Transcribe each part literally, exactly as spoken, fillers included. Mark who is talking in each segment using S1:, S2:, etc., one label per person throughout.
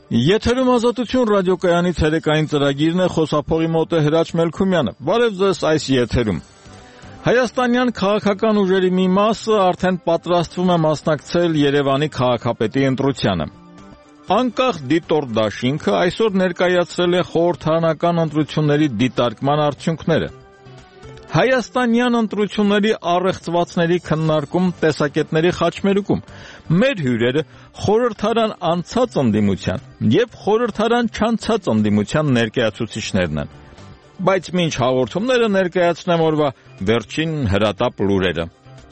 S1: Եթերում Ազատություն ռադիոկայանի ցերեկային ծրագիրն է, խոսափողի մոտ է Հրաչ Մելքումյանը։ Բարև ձեզ այս եթերում։ Հայաստանյան քաղաքական ուժերի մի մասը արդեն պատրաստվում է մասնակցել Երևանի քաղաքապետի ընտրությանը։ Անկախ դիտորդ դաշինքը այսօր ներկայացրել է խորհրդարանական ընտրությունների դիտարկման արդյունքները։ Հայաստանյան ընտրությունների առեղծվածների քննարկում, տեսակետների խաչմերուկում մեր հյուրերը խորհրդարան անցած ընդդիմության եւ խորհրդարան չանցած ընդդիմության ներկայացուցիչներն են։ Բայց մինչ հաղորդումները ներկայացնեմ օրվա վերջին հրատապ լուրերը։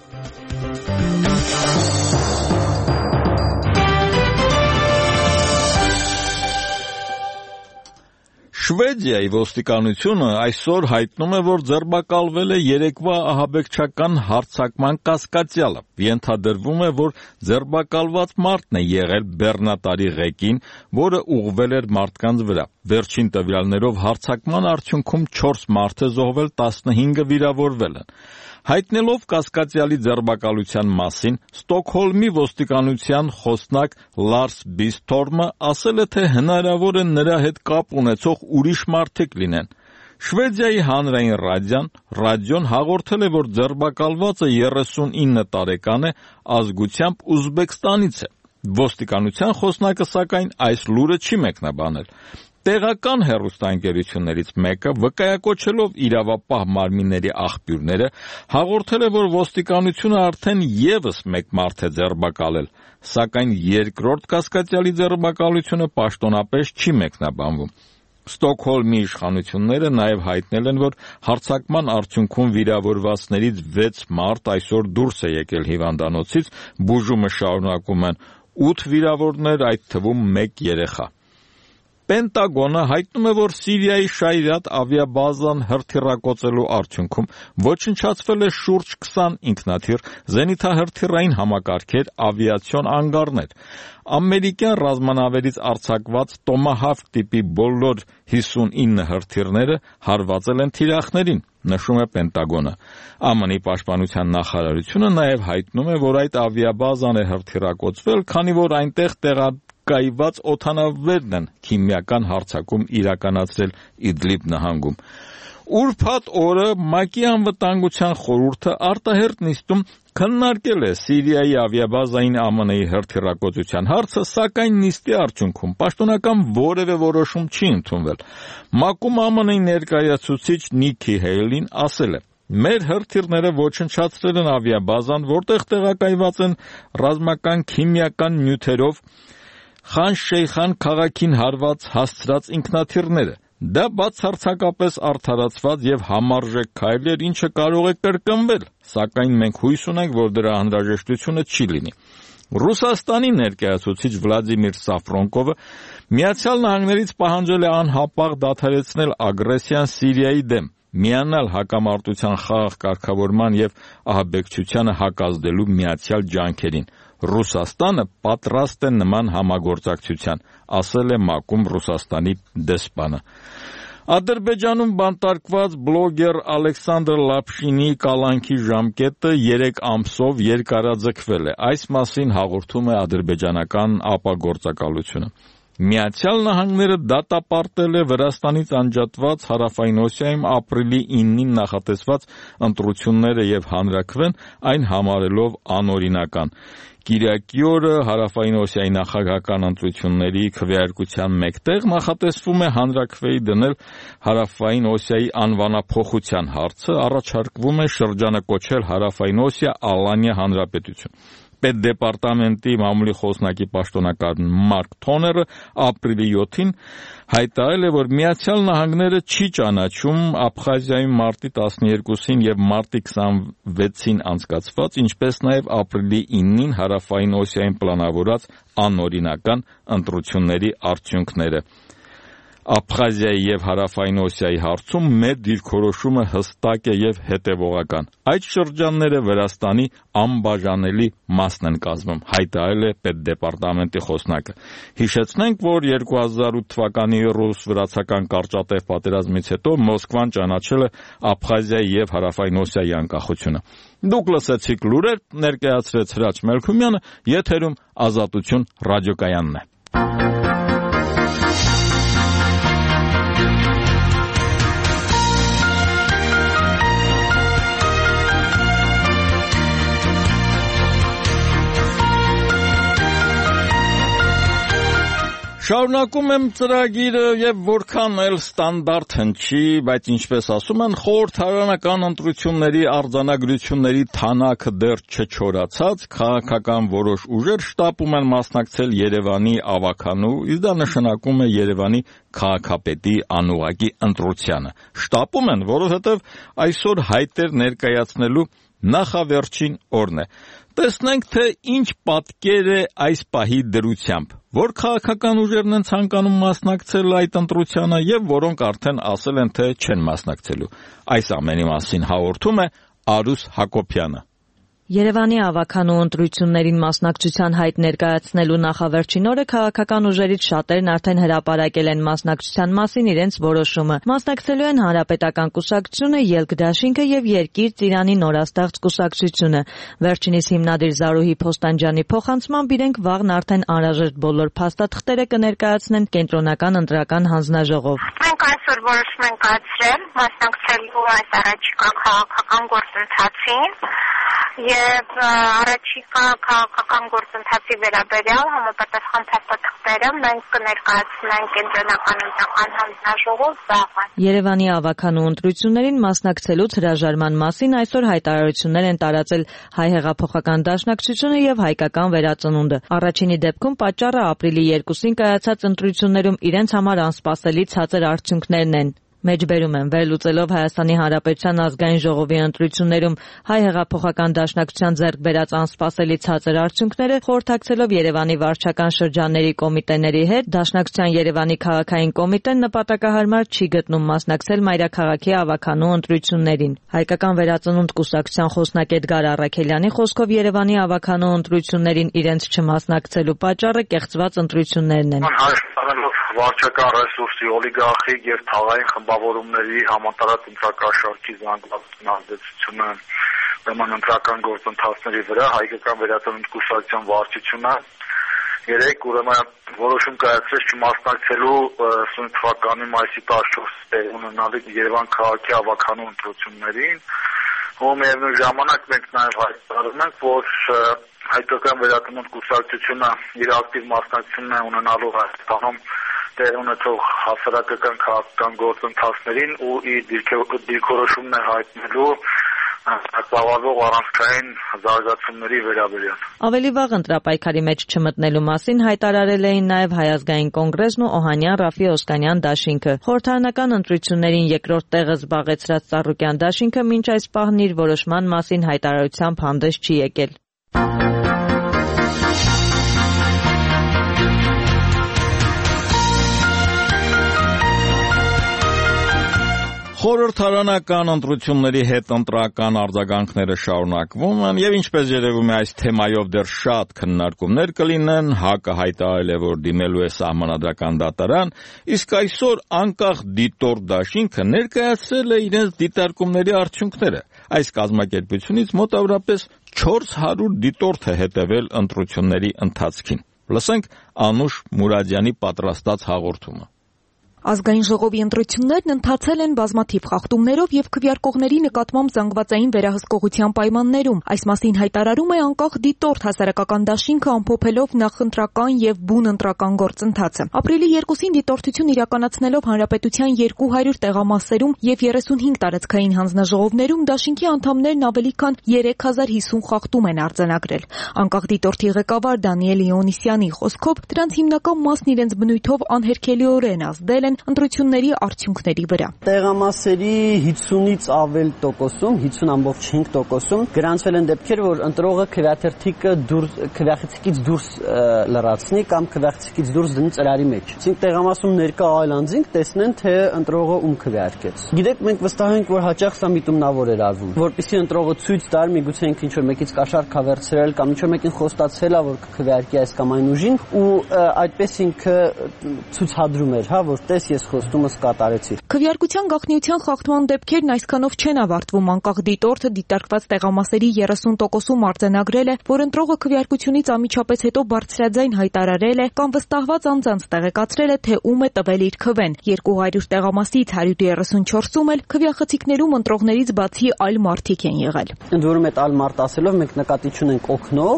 S1: Շվեդիայի ոստիկանությունը այսօր հայտնում է, որ ձերբակալվել է երեկվա ահաբեկչական հարձակման կասկածյալը։ Ենթադրվում է, որ ձերբակալված մարդն է եղել բեռնատարի ղեկին, որը ուղղվել էր մարդկանց վրա։ Վերջին տվյալներով հարձակման արդյունքում չորս մարդ է զոհվել, տասնհինգը վիրավորվել են։ Հայտնելով կասկածյալի ձերբակալության մասին, Ստոկհոլմի ոստիկանության խոսնակ Լարս Բիսթորմը ասել է, թե հնարավոր է նրա հետ կապ ունեցող ուրիշ մարդիկ լինեն։ Շվեդիայի հանրային ռադիոն ռադիոն հաղորդել է, որ ձերբակալվածը երեսունինը տարեկան է, ազգությամբ Ուզբեկստանից է։ Ոստիկանության խոսնակը սակայն այս լուրը չի մեկնաբանել։ Տեղական հեռուստաընկերություններից մեկը, վկայակոչելով իրավապահ մարմինների աղբյուրները, հաղորդել է, որ ոստիկանությունը արդեն ևս մեկ մարդ է ձերբակալել, սակայն երկրորդ կասկածյալի ձերբակալությունը պաշտոնապես չի մեկնաբանվում։ Ստոկհոլմի իշխանությունները նաև հայտնել են, որ հարձակման արդյունքում վիրավորվածներից վեց մարդ այսօր դուրս է եկել հիվանդանոցից, բուժումը շարունակում են ութ վիրավորներ, այդ թվում մեկ երեխա։ Պենտագոնը հայտնում է, որ Սիրիայի Շայրատ ավիաբազան հրթիռակոծելու արդյունքում ոչնչացվել է շուրջ քսան ինքնաթիռ, զենիթահրթիռային համակարգեր, ավիացիոն անգարներ։ Ամերիկյան ռազմանավերից արձակված Տոմահավք տիպի բոլոր հիսունինը հրթիռները հարվածել են թիրախներին, նշում է Պենտագոնը։ ԱՄՆ-ի պաշտպանության նախարարությունը նաև հայտնում է, որ այդ ավիաբազան է հրթիռակոծվել, քանի որ այնտեղ տեղակայված օդանավերն են քիմիական հարձակում իրականացրել Իդլիբ նահանգում։ Ուրբաթ օրը ՄԱԿ-ի անվտանգության խորհուրդը արտահերթ նիստում քննարկել է Սիրիայի ավիաբազային ԱՄՆ-ի հրթիռակոծության հարցը, սակայն նիստի արդյունքում պաշտոնական որևէ որոշում չի ընդունվել։ ՄԱԿ-ում ԱՄՆ-ի ներկայացուցիչ Նիքի Հեյլին ասել է. «Մեր հրթիռները ոչնչացրել են ավիաբազան, որտեղ տեղակայված են ռազմական քիմիական նյութերով Խան Շեյխան քաղաքին հարված հասցրած ինքնաթիռները։ Դա բացարձակապես արդարացված եւ համարժեք քայլ էր, ինչը կարող է կրկնվել, սակայն մենք հույս ունենք, որ դրա անհրաժեշտությունը չի լինի»։ Ռուսաստանի ներկայացուցիչ Վլադիմիր Սաֆրոնկովը Միացյալ Նահանգներից պահանջել է անհապաղ դադարեցնել ագրեսիան Սիրիայի դեմ, միանալ հակամարտության խաղաղ կարգավորման եւ ահաբեկչությանը հակազդելու միացյալ ջանքերին։ Ռուսաստանը պատրաստ է նման համագործակցության, ասել է ՄԱԿ-ում Ռուսաստանի դեսպանը։ Ադրբեջանում բանտարկված բլոգեր Ալեքսանդր Լապշինի կալանքի ժամկետը երեք ամսով երկարաձգվել է։ Այս մասին հաղորդում է ադրբեջանական ապագործակալությունը։ Միացյալ Նահանգները դատապարտել է Վրաստանից անջատված Հարավային Օսիայում ապրիլի իննին նախատեսված ընտրությունները եւ հանրաքվեն, այն համարելով անօրինական։ Կիրակի օրը Հարավային Օսիայի նախագահական ընտրությունների քվեարկության մեկտեղ նախատեսվում է հանրաքվեի դնել Հարավային Օսիայի անվանափոխության հարցը, առաջարկվում է շրջանը կոչել Հարավային Օսիա Ալանիա Հանրապետություն։ Պետդեպարտամենտի մամուլի խոսնակի պաշտոնական Մարկ Թոները ապրիլի յոթին հայտարարել է, որ Միացյալ Նահանգները չի ճանաչում Աբխազիայում մարտի տասներկուսին եւ մարտի քսանվեցին անցկացված, ինչպես նաեւ ապրիլի իննին Հարավային Օսիայում պլանավորած անօրինական ընտրությունների արդյունքները։ Աբխազիայի եւ Հարավային Օսիայի հարցում մեր դիրքորոշումը հստակ է եւ հետեւողական։ Այդ շրջանները Վրաստանի անբաժանելի մասն են կազմում, հայտարարել է Պետդեպարտամենտի խոսնակը։ Հիշեցնենք, որ երկու հազար ութ թվականի ռուս-վրացական կարճատև պատերազմից հետո Մոսկվան ճանաչել է Աբխազիայի եւ Հարավային Օսիայի անկախությունը։ Դուք լսեցիք լուրեր, ներկայացրեց Հրաչ Մելքումյանը, եթերում Ազատություն ռադիոկայանն է։ Շարունակում եմ ծրագիրը եւ որքան էլ ստանդարտ հնչի, բայց ինչպես ասում են, խորհրդարանական ընտրությունների արձանագրությունների թանակը դեռ չչորացած, քաղաքական որոշ ուժեր շտապում են մասնակցել Երևանի ավականու, իսկ դա նշանակում է Երևանի քաղաքապետի անուղակի ընտրությանը։ Շտապում են, որովհետեւ այսօր հայտեր ներկայացնելու նախավերջին օրն է։ Տեսնենք, թե ինչ պատկեր է այս պահի դրությամբ, որ քաղաքական ուժերն են ցանկանում մասնակցել այդ ընտրությանը եւ որոնք արդեն ասել են, թե չեն մասնակցելու։ Այս ամենի մասին հաղորդում է Արուս Հակոբյանը։
S2: Երևանի ավականու ընտրություններին մասնակցության հայտ ներկայացնելու նախավերջին օրը քաղաքական ուժերից շատերն արդեն հրապարակել են մասնակցության մասին իրենց որոշումը։ Մասնակցելու են Հանրապետական կուսակցությունը, Ելք դաշինքը եւ Երկիր Ծիրանի նորաստեղծ կուսակցությունը։ Վերջինիս հիմնադիր Զարուհի Փոստանջյանի փոխանցմամբ իրենք վաղն արդեն անհրաժեշտ բոլոր փաստաթղթերը կներկայացնեն կենտրոնական ընտրական հանձնաժողով։
S3: Մենք այսօր որոշում ենք կայացրել մասնակցելու այս առաջիկա քաղաքական գործընթացին եւ առաջիկա քաղաքական գործընթացի վերաբերյալ համապատասխան փաստաթղթերը մենք կներկայացնենք կենտրոնական ընտրական հանձնաժողով վաղը։
S2: Երևանի ավականու ընտրություններին մասնակցելուց հրաժարման մասին այսօր հայտարարություններ են տարածել Հայ հեղափոխական դաշնակցությունը եւ Հայկական վերածնունդը։ Առաջինի դեպքում պատճառը ապրիլի երկուսին կայացած ընտրություններում իրենց համար անսպասելի ցածր արդյունքներն են։ Մեջբերում են վերլուծելով Հայաստանի Հանրապետության ազգային ժողովի ընտրություններում Հայ հեղափոխական դաշնակցության ձեռք բերած անսպասելի ցածր արդյունքները, խորհրդակցելով Երևանի վարչական շրջանների կոմիտեների հետ, Դաշնակցության Երևանի քաղաքային կոմիտեն նպատակահարմար չի գտնում մասնակցել մայրաքաղաքի ավականու ընտրություններին։ Հայկական վերածնունդ կուսակցության խոսնակ Էդգար Առաքելյանի խոսքով Երևանի ավականու ընտրություններին իրենց չմասնակցելու պատճառը կեղծված ընտրություններն են։
S4: Վարչական ռեսուրսի, օլիգարխիկ եւ թաղային խմբավորումների համատարած ընտրակաշառքի զանգվածային ազդեցությունը նման ընտրական գործընթացների վրա Հայկական վերածնունդ կուսակցության վարչությունը երեք ուրեմն որոշում կայացրեց չմասնակցելու ըստ թվականի մայիսի տասնչորսին ունենալի Երևան քաղաքի ավականու ընտրություններին, ու միևնույն ժամանակ մենք նաեւ հայտարարում ենք, որ Հայկական վերածնունդ կուսակցությունը իր ակտիվ մասնակցությունն է ունենալու Հայաստանում տեղ ունեցող հասարակական քաղաքական գործընթացներին ու իր դիրքորոշումն է հայտնելու ծավալվող առանցքային զարգացումների վերաբերյալ։
S2: Ավելի վաղ ընտրապայքարի մեջ չմտնելու մասին հայտարարել էին նաև Հայ ազգային կոնգրեսն ու Օհանյան Ռաֆի Օսկանյան դաշինքը։ Խորհրդարանական ընտրություններին երկրորդ տեղը զբաղեցրած Ծառուկյան դաշինքը մինչ այս պահն իր որոշման մասին հայտարարությամբ հանդես չի եկել։
S1: Խորհրդարանական ընտրությունների հետ ընտրական արձագանքները շարունակվում են եւ ինչպես երևում է այս թեմայով դեռ շատ քննարկումներ կլինեն, ՀԱԿ-ը հայտարարել է, որ դիմելու է սահմանադրական դատարան, իսկ այսօր անկախ դիտորդ դաշինքը ներկայացրել է իրենց դիտարկումների արդյունքները։ Այս կազմակերպությունից մոտավորապես չորս հարյուր դիտորդ է հետևել ընտրությունների ընթացքին։ Լսենք Անուշ Մուրադյանի պատրաստած հաղորդումը։
S5: Ազգային ժողովի ընտրություններն ընթացել են բազմաթիվ խախտումներով եւ քվեարկողների նկատմամբ զանգվածային վերահսկողության պայմաններում։ Այս մասին հայտարարում է անկախ դիտորդ հասարակական դաշինքը ամփոփելով նախընտրական եւ բուն ընտրական գործընթացը։ Ապրիլի երկուսին դիտորդություն իրականացնելով հանրապետության երկու հարյուր տեղամասերում եւ երեսունհինգ տարածքային հանձնաժողովներում դաշինքի անդամներն ավելի քան երեք հազար հիսուն խախտում են արձանագրել։ Անկախ դիտորդի ղեկավար Դանիել Իոնիսյանի խոսքով դրանց հիմնական մասն իրենց բնույթով անհերքելիորեն ազդել են ընտրությունների արդյունքների վրա։
S6: Տեղամասերի հիսունից ավել տոկոսում, հիսուն ամբողջ հինգ տոկոսում գրանցվել են դեպքեր, որ ընտրողը քվեաթերթիկը դուրս քվեախցիկից դուրս լրացնի կամ քվեախցիկից դուրս դնի ծրարի մեջ։ Այսինքն տեղամասում ներկա այլ անձինք տեսնեն, թե ընտրողը ում քվեարկեց։ Գիտեք, մենք վստահ ենք, որ հաճախ սա միտումնավոր էր արվում, որպեսզի ընտրողը ցույց տար, միգուցե ինքը ինչ-որ մեկից կաշառք հավերցրել կամ ինչ-որ մեկին խոստացել է, որ քվեարկի այս կամ այն ուժին, ու այդպես ինքը ցուցադրում էր, հա, որ ես խոստումս կատարեցի։
S5: Քվեարկության գաղտնիության խախտման դեպքերն այսքանով չեն ավարտվում։ Անկախ դիտորդը դիտարկված տեղամասերի երեսուն տոկոսում արձանագրել է, որ ընտրողը քվեարկությունից անմիջապես հետո բարձրաձայն հայտարարել է կամ վստահված անձանց տեղեկացրել է, թե ում է տվել իր քվեն։ երկու հարյուր տեղամասից հարյուր երեսունչորսում էլ քվեախցիկներում ընտրողներից բացի այլ մարդիկ են եղել։
S6: Ընդ որում այդ այլ մարդ ասելով մենք նկատի չունենք օգնող,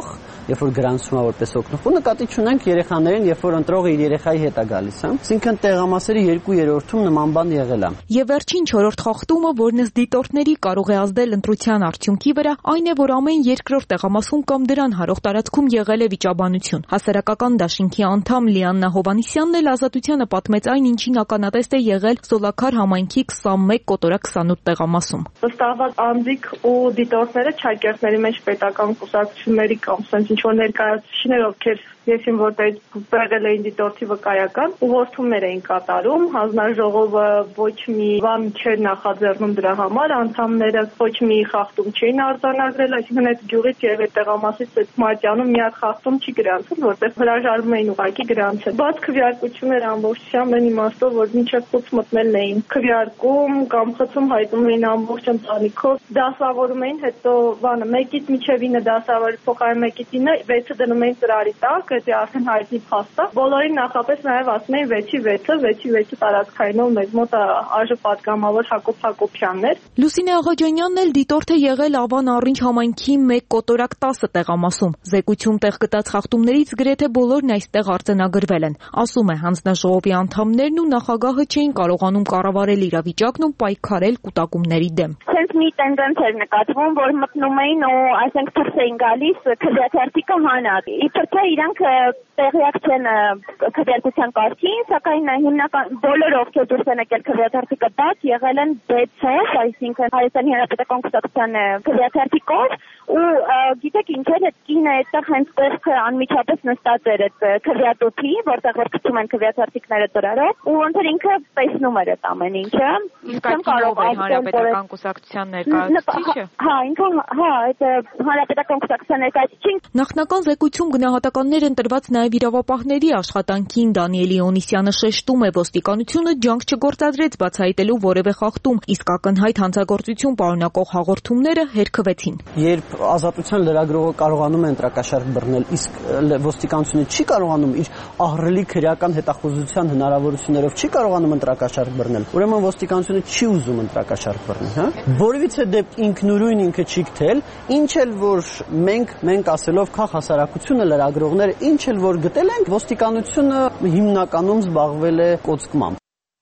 S6: երբ որ գրանցվում է որպես օգնող։ Ու նկատի չունենք երեխաներին, երբ որ ընտրողը իր երեխայի հետ է գալիս, հա։ Այսինքն տեղամասերի երկու երրորդում նման բան եղել է։
S5: Եվ վերջին չորրորդ խախտումը, որն ըստ դիտորդների կարող է ազդել ընտրության արդյունքի վրա, այն է, որ ամեն երկրորդ տեղամասում կամ դրան հարող տարածքում եղել է վիճաբանություն։ Հասարակական դաշինքի անդամ Լիաննա Հովանիսյանն էլ Ազատությանը պատմեց այն, ինչին ականատես է եղել Սոլաքար համայնքի քսանմեկ կոտորակ քսանութ տեղամասում։
S7: Վստահված անձիկ ու դիտորդները չակերտների մեջ պետական կուսակցությունների կամ sense ինչ որ ներկայացուցիչներ, ովքեր եսին որտեղ եղել էին դիտորդի վկայական, ուղղորդումներ էին կատարում, հանձնաժողովը ոչ մի բան չէր նախաձեռնում դրա համար, անդամները ոչ մի խախտում չէին արձանագրել, այսինքն այդ գյուղից եւ այդ տեղամասից այդ մարտյանում մի հատ խախտում չի գրանցել, որտեղ հրաժարվում էին ուղղակի գրանցել։ Բաց քվեարկություններ ամբողջությամբ այն իմաստով, որ մինչև խոց մտնել էին քվեարկում կամ խցում հայտնում էին ամբողջ ընտանիքով, դասավորում էին, հետո բանը մեկից մինչև ինը դասավորի փոխարեն մեկից ինը վեցը դնում էին ծրարի տակ, դա արդեն հայտնի փաստ է։ Բոլորին նախապես նաև ասում էին վեցի վեցը, վեցի վեցը տարածքայինով մեզ մոտ ԱԺ պատգամավոր Հակոբ Հակոբյանն էր։
S5: Լուսինե Աղաջանյանն էլ դիտորդ է եղել Ավան Առինչ համայնքի մեկ կոտորակ տասը տեղամասում։ Զեկույցում տեղ գտած խախտումներից գրեթե բոլորն այստեղ արձանագրվել են։ Ասում է, հանձնաժողովի անդամներն ու նախագահը չէին կարողանում կառավարել իրավիճակն ու պայքարել կուտակումների դեմ։
S3: Հենց մի տենդենս էր նկատվում, որ մտնում էին ու այսինքն դուրս էին գալիս քվեաթերթիկը հանած։ Իբր թե իրանք տեղյակ չեն քվեարկության կարգին, սակայն հիմնական բոլորը ովքեր դուրս են եկել քվեաթերթիկը բաց եղել են բեցով, այսինքն Հայաստանի Հանրապետական Կուսակցության քվեաթերթիկով ու գիտեք ինչ էր, այդ կինը այդտեղ հենց տեղքը անմիջապես նստած էր այդ քվեատոփի, որտեղ որ գցում են քվեաթերթիկները ծրարով ու ընդ ինքը տեսնում էր այդ ամեն ինչը։
S5: Ինքն կարող է Հանրապետական Կուսակցության ներկայացուցիչը։
S3: Հա, ինքը հա, այդ Հանրապետական Կուսակցության ներկայացուցիչին։
S5: Նախնական զեկույցում գնահատականներ են տրված նաև իրավապահների աշխատանքին։ Դանիել Իոնիսյանը շեշտում է, ոստիկանությունը ջանք չգործադրեց բացահայտելու որևէ խախտում, իսկ ակնհայտ հանցագործություն պարունակող հաղորդումները հերքվեցին։
S6: Երբ Ազատության լրագրողը կարողանում է ընտրակաշառք բռնել, իսկ ոստիկանությունը չի կարողանում իր ահռելի քրեական հետախուզության հնարավորություններով չի կարողանում ընտրակաշառք բռնել, ուրեմն ոստիկանությունը չի ուզում ընտրակաշառք բռնել, հա։ Որևիցե դեպք ինքնուրույն ինքը չի գտել, ինչ էլ որ մենք մենք ասելով քաղաքասարակությունը լրագրողները ինչ էլ որ գտել ենք, ոստիկանությունը հիմնականում զբաղվել է կոծկմամբ։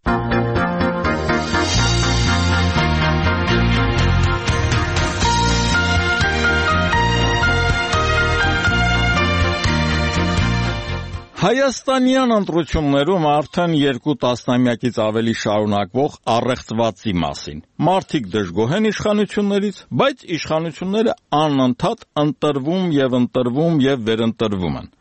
S1: Հայաստանյան ընտրություններում արդեն երկու տասնամյակից ավելի շարունակվող առեղծվածի մասին։ Մարդիկ դժգոհ են իշխանություններից, բայց իշխանությունները անընդհատ ընտրվում եւ ընտրվում եւ վերընտրվում են։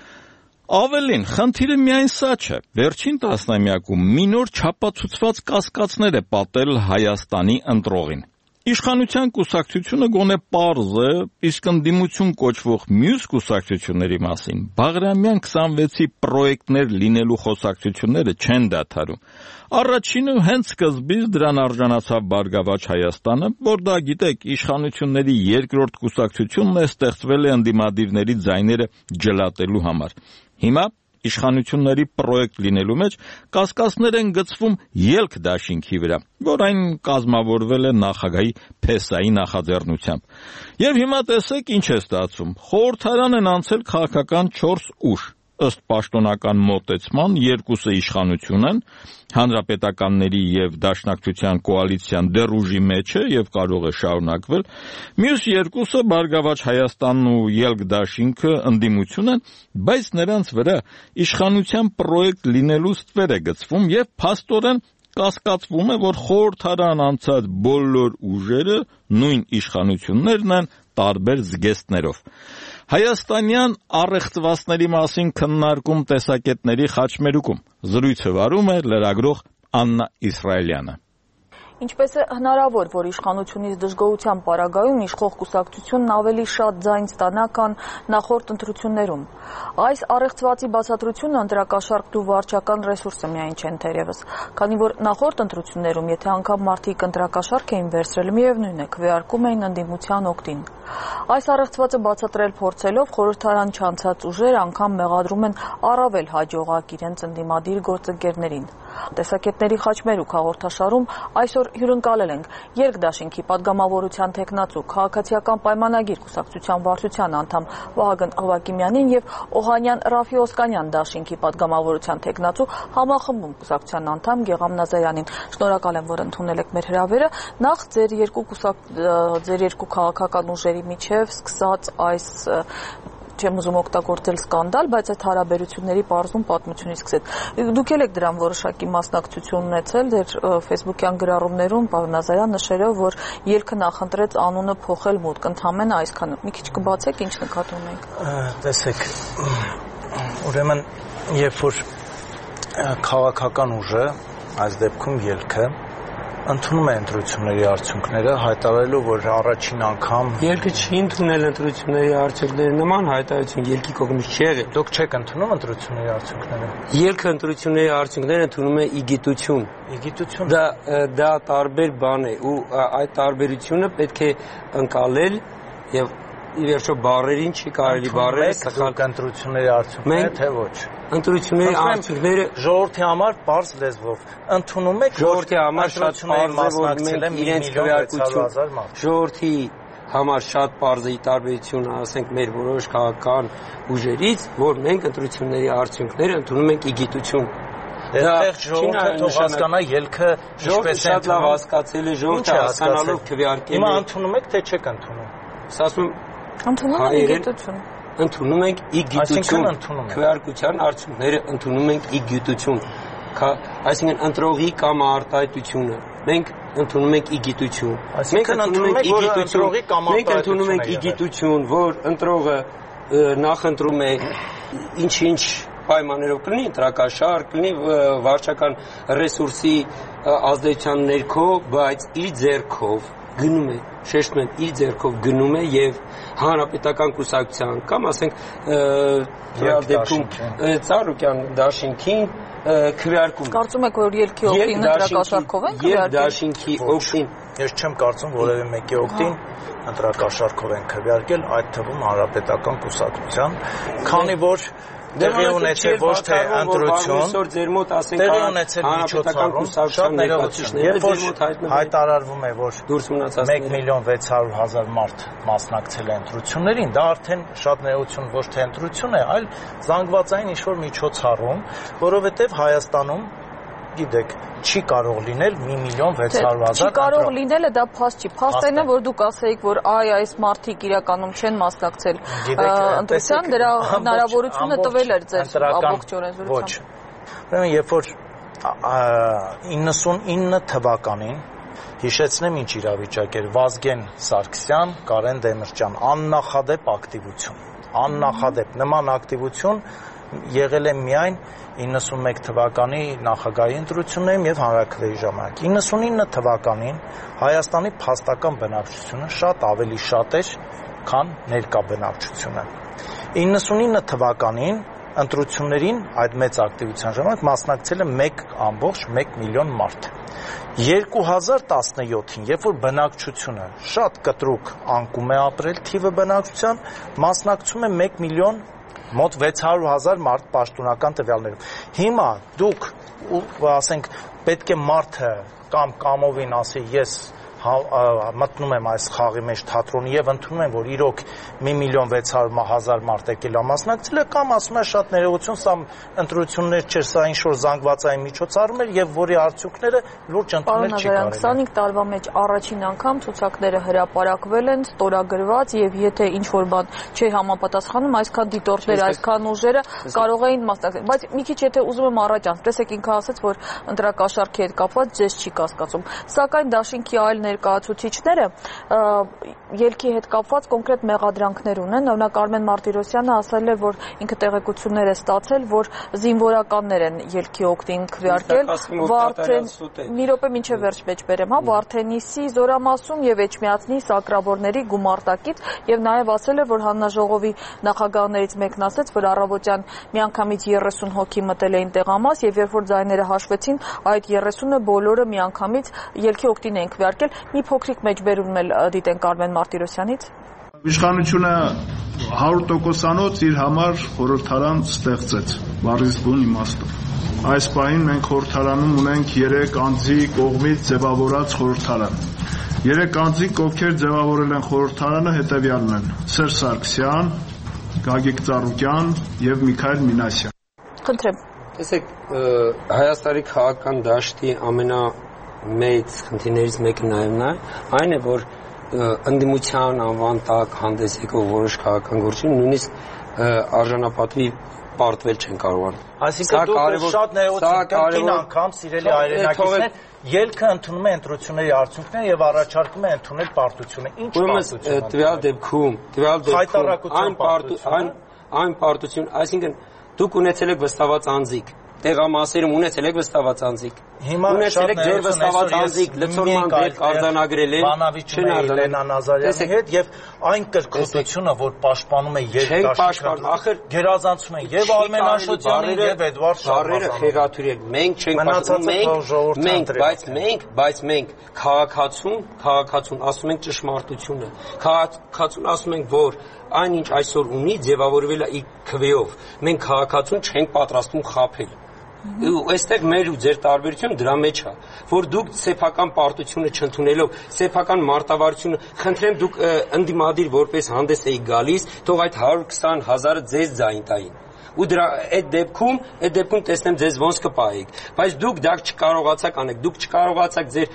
S1: Ավելին, խնդիրը միայն սա չէ։ Վերջին տասնամյակում մի նոր չափածուցված կասկածներ է պատել Հայաստանի ընտրողին։ Իշխանության կուսակցությունը գոնե պարզ է, իսկ ընդդիմություն կոչվող մյուս կուսակցությունների մասին Բաղրամյան քսանվեցի պրոյեկտներ լինելու խոսակցությունները չեն դադարում։ Առաջինը հենց սկզբից դրան արժանացավ Բարգավաճ Հայաստանը, որ դա գիտեք, իշխանությունների երկրորդ կուսակցությունն է, ստեղծվել է ընդդիմադիրների ձայները ջլատելու համար։ Հիմա իշխանությունների պրոյեկտ լինելու մեջ կասկածներ են գծվում ելք դաշինքի վրա, որ այն կազմավորվել է նախագահի փեսայի նախաձեռնությամբ։ Եվ հիմա տեսեք ինչ է ստացվում։ Խորհրդարան են անցել քաղաքական չորս ուժ։ Ըստ պաշտոնական մոտեցման երկուսը իշխանություն են, հանրապետականների եւ դաշնակցության կոալիցիան դեռ ուժի մեջ է եւ կարող է շարունակվել, մյուս երկուսը Բարգավաճ Հայաստանն ու Ելք դաշինքը ընդդիմություն են, բայց նրանց վրա իշխանության պրոյեկտ լինելու ստվեր է գծվում եւ փաստորեն կասկածվում է, որ խորհրդարան անցած բոլոր ուժերը նույն իշխանություններն են տարբեր զգեստներով։ Հայաստանյան առեղծվածների մասին քննարկում տեսակետների խաչմերուկում զրույցը վարում է լրագրող Աննա Իսրայելյանը։
S8: Ինչպես է հնարավոր, որ իշխանությունից դժգոհության պարագայում իշխող կուսակցությունն ավելի շատ ձայն ստանա, քան նախորդ ընտրություններում։ Այս առեղծվածի բացատրությունը ընտրակաշառքն ու վարչական ռեսուրսը միայն չեն թերևս, քանի որ նախորդ ընտրություններում, եթե անգամ մարդիկ ընտրակաշառք էին վերցրել, միևնույն է, քվեարկում էին ընդդիմության օգտին։ Այս առեղծվածը բացատրել փորձելով խորհրդարան չանցած ուժեր անգամ մեղադրում են առավել հաջողակ իրենց ընդդիմադիր գործընկերներին։ Տեսակետների խաչմերուկ հաղորդաշարում այսօր որ հյուրընկալել ենք Երկդաշինքի падգամավորության թեկնածու քաղաքացիական պայմանագիր կուսակցության վարչության անդամ Վահագն Ավակիմյանին եւ Օհանյան Ռաֆի Օսկանյան դաշինքի падգամավորության թեկնածու համախմբում կուսակցության անդամ Գեգամ Նազարյանին։ Շնորհակալ եմ, որ ընդունել եք մեր հրավերը։ Նախ ձեր երկու կուսակ ձեր երկու քաղաքական ուժերի միջև սկսած այս չեմ ուզում օգտագործել սկանդալ, բայց այդ հարաբերությունների բարձում պատմությունից սկսեց։ Դուք եք դրան որոշակի մասնակցություն ունեցել ձեր Facebook-յան գրառումներում, պարոն Նազարյան նշելով, որ ելքը նախընտրեց անունը փոխել մուտք, ընդհանրապես այսքանը։ Մի քիչ կբացեք, ինչ նկատի ունեք։
S9: Տեսեք, ուրեմն երբ որ քաղաքական ուժը, այս դեպքում ելքը, ընդունում է ընտրությունների արդյունքները, հայտարարելով, որ առաջին անգամ
S10: ելքը չի ընդունել ընտրությունների արդյունքները, նման հայտարարություն ելքի կողմից չի եղել։
S9: Դուք չեք ընդունում ընտրությունների արդյունքները։
S10: Ելքը ընտրությունների արդյունքները ընդունում է իգիտություն։
S9: Իգիտություն։
S10: Դա դա տարբեր բան է, ու այդ տարբերությունը պետք է ընկալել եւ ի վերջո բառերին չի կարելի բառերը սխալ
S9: ընտրությունների արդյունքները թե ոչ։
S10: Ընտրությունների արդյունքները
S9: ժողովրդի համար բարձ լեզվով ընդունում եք
S10: ժողովրդի համար շատ
S9: մասնակցել են իրենց քվեարկություն
S10: ժողովրդի համար շատ բարձ է տարբերությունը, ասենք մեր որոշ քաղաքական ուժերից, որ մենք ընտրությունների արդյունքները ընդունում ենք իգիտություն։
S9: Այդտեղ ժողովուրդը թող հասկանա ելքը ինչպես է
S10: շատ լավ հասկացել է ժողովուրդը հասկանալով քվեարկել։
S9: Հիմա ընդունում եք թե չեք ընդունում։
S10: Ասում
S8: Ընդունում ենք իգիտություն։
S10: Ընդունում ենք իգիտություն։ Քվեարկության արդյունքները ընդունում ենք իգիտություն։ Այսինքն ընտրողի կամ արտահայտությունը։ Մենք ընդունում ենք իգիտություն։
S9: Մենք ընդունում ենք իգիտություն կամ
S10: Մենք ընդունում ենք իգիտություն, որ ընտրողը նախընտրում է ինչ-ինչ պայմաններով կլինի ընտրակաշար, կլինի վարչական ռեսուրսի ազդեցության ներքո, բայց իր ձեռքով գնում է, շեշտում եմ, իր ձեռքով գնում է եւ հանրապետական կուսակցության կամ ասենք դեպքում Ծառուկյան դաշինքին քվեարկում։
S8: Կարծում եք, որ ելքի օգտին ընտրակաշարքով են քվեարկել։
S10: Եվ դաշինքի օգտին
S9: ես չեմ կարծում որևէ մեկի օգտին ընտրակաշարքով են քվեարկել, այդ թվում հանրապետական կուսակցության, քանի որ Տեղի ունեցել ոչ թե ընտրություն, տեղի ունեցել միջոցառում, շատ ներողություն, որ հայտարարվում է, որ մեկ միլիոն վեց հարյուր հազար մարդ մասնակցել է ընտրություններին, դա արդեն շատ ներողություն ոչ թե ընտրություն է, այլ զանգվածային ինչ-որ միջոցառում, որովհետև Հայաստանում գիտեք, չի կարող լինել մի միլիոն վեց հարյուր հազար
S8: Չի կարող լինելը դա փաստ չի։ Փաստն է, որ դուք ասեիք, որ այ այս մարդիկ իրականում չեն մասնակցել ընտրության, դրա հնարավորությունը տվել էր ձեր ամբողջ օրենսդրությամբ։
S9: Ոչ։ Ուրեմն երբ որ իննսունինը թվականին հիշեցնեմ ինչ իրավիճակ էր, Վազգեն Սարգսյան, Կարեն Դեմիրճյան, աննախադեպ ակտիվություն, աննախադեպ նման ակտիվություն եղել է միայն իննսունմեկ թվականի նախագահի ընտրություններում եւ հանրաքվեի ժամանակ։ իննսունինը թվականին Հայաստանի փաստական բնակչությունը շատ ավելի շատ էր, քան ներկա բնակչությունը։ իննսունինը թվականին ընտրություններին այդ մեծ ակտիվության ժամանակ մասնակցել է մեկ ամբողջ մեկ միլիոն մարդ։ երկու հազար տասնյոթին, երբ որ բնակչությունը շատ կտրուկ անկում է ապրել, թիվը բնակչության մասնակցում է մեկ միլիոն մոտ վեց հարյուր հազար մարդ պաշտոնական տվյալներում։ Հիմա դուք ասենք պետք է մարդը կամ կամովին ասի ես մտնում եմ այս խաղի մեջ թատրոնի եւ ընդունում եմ, որ իրոք մի միլիոն վեց հարյուր հազար մարդ եկել է մասնակցել, կամ ասում է շատ ներողություն, սա ընտրություններ չէր, սա ինչ-որ զանգվածային միջոցառում էր եւ որի արդյունքները լուրջ ընդունել չի կարելի։
S8: քսանհինգ տարվա մեջ առաջին անգամ ցուցակները հրապարակվել են, ստորագրված եւ եթե ինչ-որ բան չի համապատասխանում, այսքան դիտորդներ, այսքան ուժերը կարող էին մասնակցել։ Բայց մի քիչ եթե ուզում եմ առաջ անցնել, տեսեք ինքը ասաց, որ ընտրակաշարքի հետ կապված ձեզ չի կասկածում։ Սակայն դաշինքի այլ ներկայացուցիչները ելքի հետ կապված կոնկրետ մեղադրանքներ ունեն։ Օրինակ Արմեն Մարտիրոսյանը ասել է, որ ինքը տեղեկություններ է ստացել, որ զինվորականներ են ելքի օգտին քվեարկել, Վարդեն մի րոպե մինչև վերջ մեջ բերեմ, հա, Վարդենիսի Զորամասում եւ Էջմիածնի Սակրավորների գումարտակից եւ նաեւ ասել է, որ հանձնաժողովի նախագահներից մեկն ասաց, որ առավոտյան միանգամից երեսուն հոգի մտել էին տեղամաս եւ երբ որ ձայները հաշվեցին, այդ երեսունը բոլորը միանգամից ելքի օգտին էին քվեարկել։ Մի փոքրիկ մեջբերում էլ դիտենք Արմեն Մարտիրոսյանից։
S11: Իշխանությունը հարյուր տոկոսանոց իր համար խորհրդարան ստեղծեց, բառից բուն իմաստով։ Այս պահին մենք խորհրդարանում ունենք երեք անձի կողմից ձևավորած խորհրդարան։ Երեք անձիկ, ովքեր ձևավորել են խորհրդարանը, հետևյալն են՝ Սերժ Սարգսյան, Գագիկ Ծառուկյան եւ Միքայել Մինասյան։
S8: Խնդրեմ։
S10: Տեսեք, Հայաստանի քաղաքական դաշտի ամենամեծ խնդիրներից մեկը նաեւ նա այն է, որ ընդդիմության անվան տակ հանդես եկող որոշ քաղաքական գործիչներ նույնիսկ արժանապատվի պարտվել չեն կարողանում։
S9: Այսինքն դուք շատ նեղություն կին անգամ սիրելի հայրենակիցներ ելքը ընդունում է ընտրությունների արդյունքները եւ առաջարկում է ընդունել պարտությունը։ Ինչ պարտություն է։
S10: Տվյալ դեպքում, տվյալ դեպքում այն պարտություն, այն պարտություն, այսինքն դուք ունեցել եք վստահված անձիկ, տեղամասերում ունեցել եք վստահված անձիկ։
S9: Հիմա
S10: ունեցել եք ձեր վստահված անձիկ լցորման դեպք արձանագրել են
S9: Բանավիճի Լենա Նազարյանի հետ եւ այն կրկոտությունը, որ պաշտպանում է երկդաշինքը, գերազանցում են եւ Արմեն Աշոտյանին եւ Էդվարդ
S10: Շարերը խեղաթյուրել։ Մենք չենք պաշտպանում, մենք, բայց մենք, բայց մենք քաղաքացուն, քաղաքացուն ասում ենք ճշմարտությունը։ Քաղաքացուն ասում ենք, որ այնինչ այսօր ունի ձևավորվել է ի քվեով։ Մենք քաղաքացուն չենք պատրաստվում խաբել։ Ու այստեղ մեր ու ձեր տարբերությունը դրա մեջ է, որ դուք սեփական պարտությունը չընդունելով, սեփական մարտավարությունը, խնդրեմ դուք ընդդիմադիր որպես հանդես եք գալիս, թող այդ հարյուր քսան հազարը ձեզ ձայն տային։ Ու դրա այդ դեպքում, այդ դեպքում տեսնեմ ձեզ ոնց կպահեք, բայց դուք դա չկարողացաք անել, դուք չկարողացաք ձեր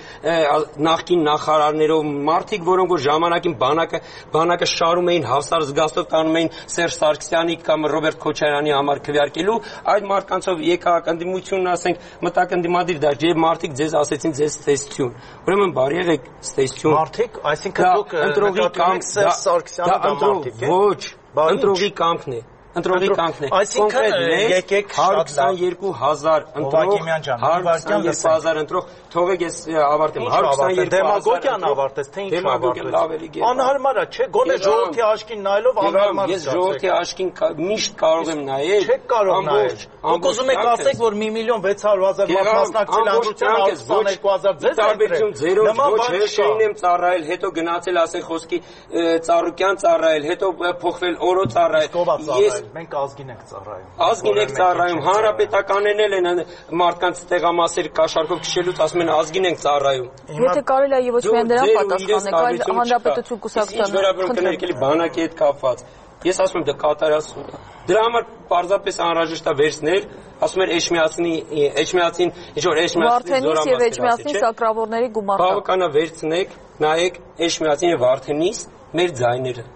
S10: նախկին նախարարներով մարդիկ, որոնք որ ժամանակին բանակը բանակը շարում էին հավասար զգաստով տանում էին Սերժ Սարգսյանի կամ Ռոբերտ Քոչարյանի համար քվեարկելու, այդ մարդկանցով եկաք ընդդիմությունն ասենք մտակ ընդդիմադիր դա եւ մարդիկ ձեզ ասեցին ձեզ ստեսություն։ Ուրեմն բարի եղեք ստեսություն։
S9: Մարդիկ, այսինքն դուք
S10: ընտրողի կամ Սերժ Սարգսյանը դա մարդիկ է։ Ոչ, ընտրողի կամքն է։ Ընտրողի կամքն է։
S9: Այսինքն եկեք
S10: հարյուր քսաներկու հազար ընտրող, հարյուր քսաներկու հազար ընտրող, թողեք ես ավարտեմ, հարյուր քսաներկու
S9: դեմագոգիան ավարտես, թե ինչ ավարտես։ Անհարմար է, չէ՞, գոնե ժողովրդի աչքին նայելով անհարմար է։
S10: Ես ժողովրդի աչքին միշտ կարող եմ նայել։
S9: Չեք կարող նայել։ Դուք ուզում եք ասեք, որ մի միլիոն վեց հարյուր հազար մասնակցել անդրության քսաներկու հազար ձեզ
S10: տարբերություն ձերով ոչ հերշեին եմ ծառայել, հետո գնացել ասեն խոսքի Ծառուկյան ծառայել, հետո փոխվել Օրո ծառայել։ Ես
S9: մենք ազգին ենք ծառայում։
S10: Ազգին ենք ծառայում, հանրապետականներն էլ են մարդկանց տեղամասեր կաշառքով քշելուց ասում են ազգին ենք ծառայում։
S8: Եթե կարելի է եւ ոչ միայն դրան պատասխանեք, այլ հանրապետություն կուսակցության
S10: խնդիրների բանակի հետ կապված։ Ես ասում եմ դա կատարածություն է։ Դրա համար պարզապես անհրաժեշտ է վերցնել, ասում են Էջմիածնի, Էջմիածին, ինչ որ Էջմիածնի
S8: Վարդենիս եւ Էջմիածնի սակրավորների գումարտը։
S10: Բավականա վերցնեք, նայեք Էջմիածին եւ Վարդենիս մեր ձայները։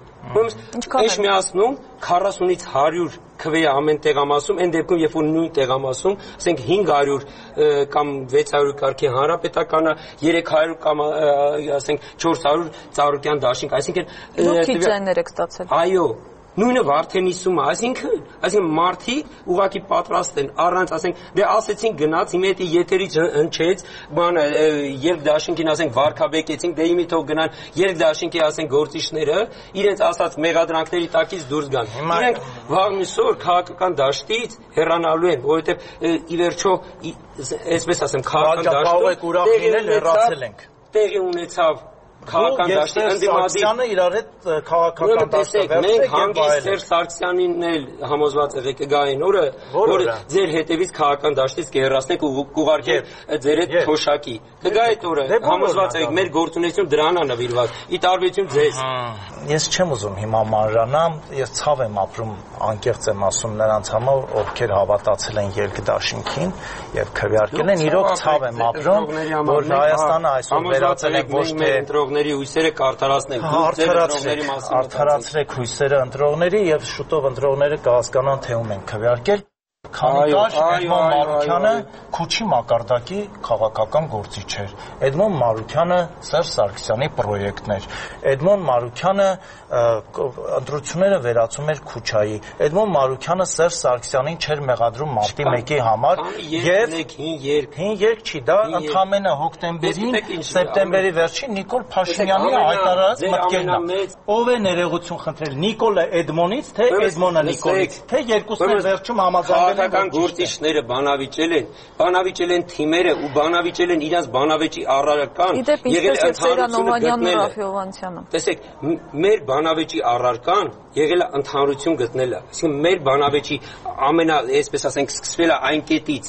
S10: Էջմիածնում քառասունից հարյուր քվե ամեն տեղամասում, այն դեպքում երբ որ նույն տեղամասում, ասենք հինգ հարյուր կամ վեց հարյուր կարգի հանրապետականը, երեք հարյուր կամ ասենք չորս հարյուր Ծառուկյան դաշինք, այսինքն
S8: դուք քիչ ձայներ եք ստացել։
S10: Այո, նույնը Վարդենիսում է, այսինքն, այսինքն մարդիկ ուղղակի պատրաստ են առանց, ասենք, դե ասեցին գնաց, հիմա եթե եթերից հնչեց, բանը երկդաշինքին ասենք վարկաբեկեցին, դե իմի թող գնան երկդաշինքի ասենք գործիչները, իրենց ասած մեղադրանքների տակից դուրս գան։ Իրենք վաղնիսօր քաղաքական դաշտից հեռանալու են, որովհետև ի վերջո, այսպես ասեմ, քաղաքական դաշտում տեղի ունեցավ քաղաքական դաշտի
S9: ընդդիմադիրը իրար հետ քաղաքական դաշտը
S10: մենք հանգիստ Սերժ Սարգսյանին էլ համոզված եղեք կգային օրը, որ ձեր հետևից քաղաքական դաշտից կհեռացնեք ու կուղարկեք ձեր հետ թոշակի։ Կգա այդ օրը համոզված եղեք մեր գործունեությունը դրան է նվիրված։ Ի տարբերություն ձեզ։
S9: Ես չեմ ուզում հիմա մանրանամ, ես ցավ եմ ապրում, անկեղծ եմ ասում նրանց համար, ովքեր հավատացել են երկդաշինքին եւ քվեարկել են, իրոք ցավ եմ ապրում, որ Հայաստանը այսօր վերածել է ոչ թե
S10: ընտրողների հույսերը կարդարացնենք, դուք ձեր ընտրողների մասին
S9: արդարացրեք հույսերը ընտրողների եւ շուտով ընտրողները կհասկանան թե ում են քվեարկել։ Քանի կար Էդմոն Մարուկյանը Քուչի մակարդակի քաղաքական գործիչ էր։ Էդմոն Մարուկյանը Սերժ Սարգսյանի պրոյեկտն էր։ Էդմոն Մարուկյանը ընտրությունները վերացում էր Քուչայի։ Էդմոն Մարուկյանը Սերժ Սարգսյանին չէր մեղադրում մարտի մեկի համար եւ հին երկ չի, դա ընդամենը հոկտեմբերին, սեպտեմբերի վերջին Նիկոլ Փաշինյանի հայտարարած մտքերն է։ Ով է ներողություն խնդրել, Նիկոլը Էդմոնից, թե Էդմոնը Նիկոլից, թե երկուսն են վերջում համաձայնել
S10: քաղաքական գործիչները բանավիճել են, բանավիճել են թիմերը ու բանավիճել են իրենց բանավեճի առարկան,
S8: եղել ընդհանրությունը գտնելը։
S10: Տեսեք, մեր բանավեճի առարկան եղել է ընդհանրություն գտնելը։ Այսինքն մեր բանավեճի ամենա, այսպես ասենք, սկսվել է այն կետից,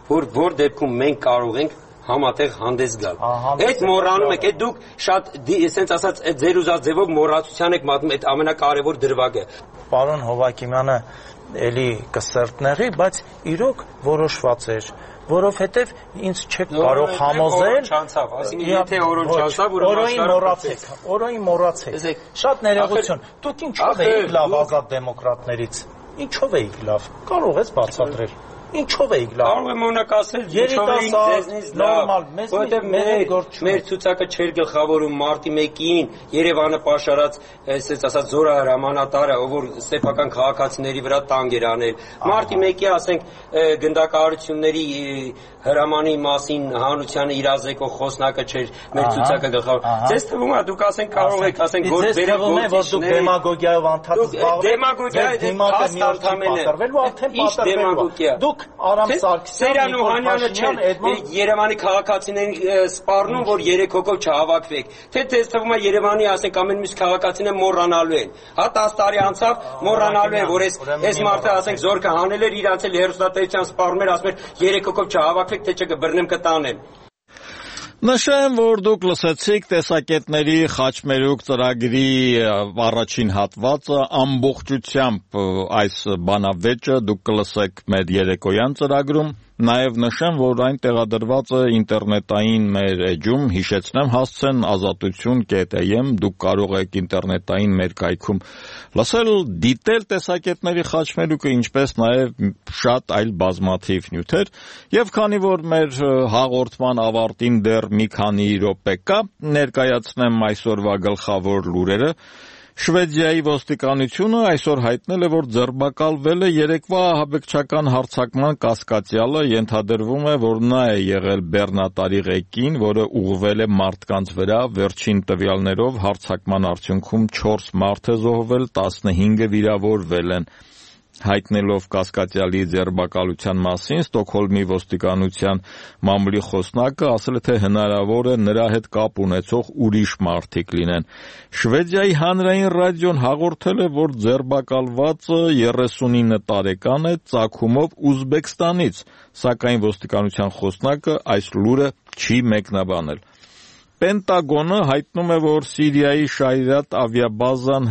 S10: որ որ դեպքում մենք կարող ենք համատեղ հանդես գալ։ Այդ մոռանում եք, այդ դուք շատ ասենց ասած այդ ձեր ուզած ձևով մոռացության եք մատնում այդ ամենակարևոր դրվագը։
S9: Պարոն Հովակիմյանը էլի կսրտների, բայց իրոք որոշված էր, որովհետև ինձ չեք կարող համոզել,
S10: եթե օրոն չանցավ,
S9: օրոյին մոռացեք, օրոյին մոռացեք։ Շատ ներողություն, դուք ինչով եք լավ ազատ դեմոկրատներից, ինչով եք լավ, կարող ես բացատրել։ Ինչով էիք լավ։
S10: Կարող եմ օրինակ ասել, ինչով էինք ձեզնից լավ, որովհետև մեր մեր ցուցակը չէր գլխավորում մարտի մեկին Երևանը պաշարած, այսպես ասած զորահրամանատարը, ով որ սեփական քաղաքացիների վրա տանգ էր անել։ Մարտի մեկի, ասենք, գնդակահարությունների հրամանի մասին հանրությանը իրազեկող խոսնակը չէր մեր ցուցակը գլխավորում։ Ձեզ թվում է դուք ասենք կարող եք ասենք որ
S9: վերագործիչներ դեմագոգիայով անդադ զբաղվել։
S10: Դեմագոգիա հաստատ
S9: ամենը։ Դուք Արամ Սարգսյան,
S10: Նիկոլ Փաշինյան, Երևանի քաղաքացիներին սպառնում, որ երեք հոգով չհավաքվեք։ Թե ձեզ թվում է Երևանի, ասենք, ամեն մյուս քաղաքացիները մոռանալու են։ Հա տասը տարի անցավ, մոռանալու են, որ այս մարդը, ասենք, զորքը հանել էր, իրանց էլ հերոստատեսության սպառում էր, ասում էր, երեք հոգով չհավաքվեք, թե չկբռնեմ կտանեմ։
S1: Նշեմ, որ դուք լսեցիք տեսակետների խաչմերուկ ծրագրի առաջին հատվածը ամբողջությամբ այս բանավեճը դուք կլսեք մեր երեկոյան ծրագրում, նաև նշեմ, որ այն տեղադրված է ինտերնետային մեր էջում, հիշեցնեմ, հասցեն ազատություն կետ am, դուք կարող եք ինտերնետային մեր կայքում լսել, դիտել տեսակետների խաչմերուկը, ինչպես նաև շատ այլ բազմաթիվ նյութեր, եւ քանի որ մեր հաղորդման ավարտին դեռ մի քանի րոպե կա, ներկայացնեմ այսօրվա գլխավոր լուրերը։ Շվեդիայի ոստիկանությունը այսօր հայտնել է, որ ձերբակալվել է երեկվա ահաբեկչական հարձակման կասկածյալը, ենթադրվում է, որ նա է եղել բեռնատարի ղեկին, որը ուղղվել է մարդկանց վրա, վերջին տվյալներով հարձակման արդյունքում չորս մարդ է զոհվել, տասնհինգը վիրավորվել են։ Հայտնելով կասկածյալի ձերբակալության մասին, Ստոկհոլմի ոստիկանության մամուլի խոսնակը ասել է, թե հնարավոր է նրա հետ կապ ունեցող ուրիշ մարդիկ լինեն։ Շվեդիայի հանրային ռադիոն հաղորդել է, որ ձերբակալվածը երեսունինը տարեկան է, ծագումով Ուզբեկստանից, սակայն ոստիկանության խոսնակը այս լուրը չի մեկնաբանել։ Պենտագոնը հայտնում է, որ Սիրիայի Շայրատ ավիաբազան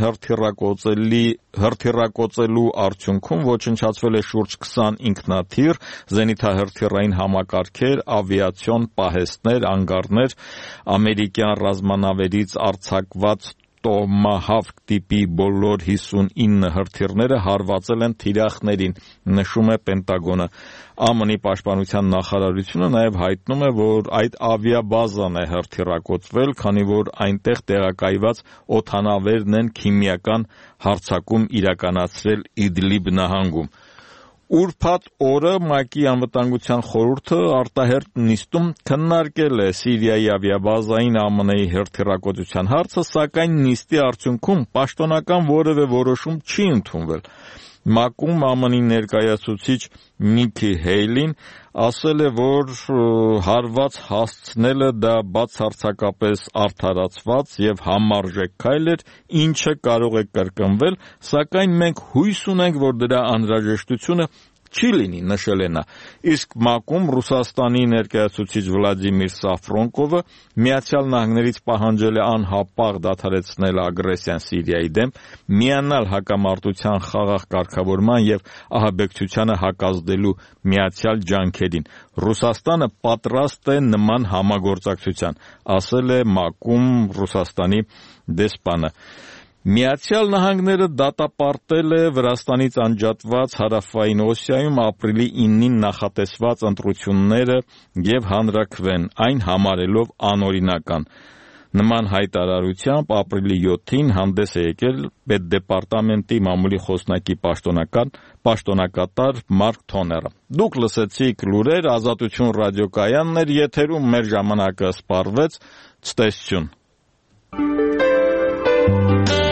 S1: հրթիռակոծելու արդյունքում ոչնչացվել է շուրջ քսան ինքնաթիռ, զենիթահրթիռային համակարգեր, ավիացիոն պահեստներ, անգարներ, ամերիկյան ռազմանավերից արձակված Տոմահավք տիպի բոլոր հիսունինը հրթիռները հարվածել են թիրախներին, նշում է Պենտագոնը։ ԱՄՆ-ի պաշտպանության նախարարությունը նաև հայտնում է, որ այդ ավիաբազան է հրթիռակոծվել, քանի որ այնտեղ տեղակայված օդանավերն են քիմիական հարձակում իրականացրել Իդլիբ նահանգում։ Ուրբաթ օրը ՄԱԿ-ի անվտանգության խորհուրդը արտահերթ նիստում քննարկել է Սիրիայի ավիաբազային ԱՄՆ-ի հրթիռակոծության հարցը, սակայն նիստի արդյունքում պաշտոնական որևէ որոշում չի ընդունվել։ ՄԱԿ-ում ԱՄՆ-ի ներկայացուցիչ Նիքի Հեյլին ասել է, որ հարված հասցնելը դա բացարձակապես արդարացված եւ համարժեք քայլ էր, ինչը կարող է կրկնվել, սակայն մենք հույս ունենք, որ դրա անհրաժեշտությունը չի լինի, նշել է նա։ Իսկ ՄԱԿ-ում Ռուսաստանի ներկայացուցիչ Վլադիմիր Սաֆրոնկովը Միացյալ Նահանգներից պահանջել է անհապաղ դադարեցնել ագրեսիան Սիրիայի դեմ, միանալ հակամարտության խաղաղ կարգավորման եւ ահաբեկչությանը հակազդելու միացյալ ջանքերին։ Ռուսաստանը պատրաստ է նման համագործակցության, ասել է ՄԱԿ-ում Ռուսաստանի դեսպանը։ Միացյալ Նահանգները դատապարտել է Վրաստանից անջատված Հարավային Օսիայում ապրիլի իննին նախատեսված ընտրությունները եւ հանրաքվեն, այն համարելով անօրինական։ Նման հայտարարությամբ ապրիլի յոթին հանդես է եկել Պետդեպարտամենտի մամուլի խոսնակի պաշտոնական պաշտոնակատար Մարկ Թոները։ Դուք լսեցիք լուրեր, Ազատություն ռադիոկայանն էր եթերում, մեր ժամանակը սպառվեց, ցտեսություն։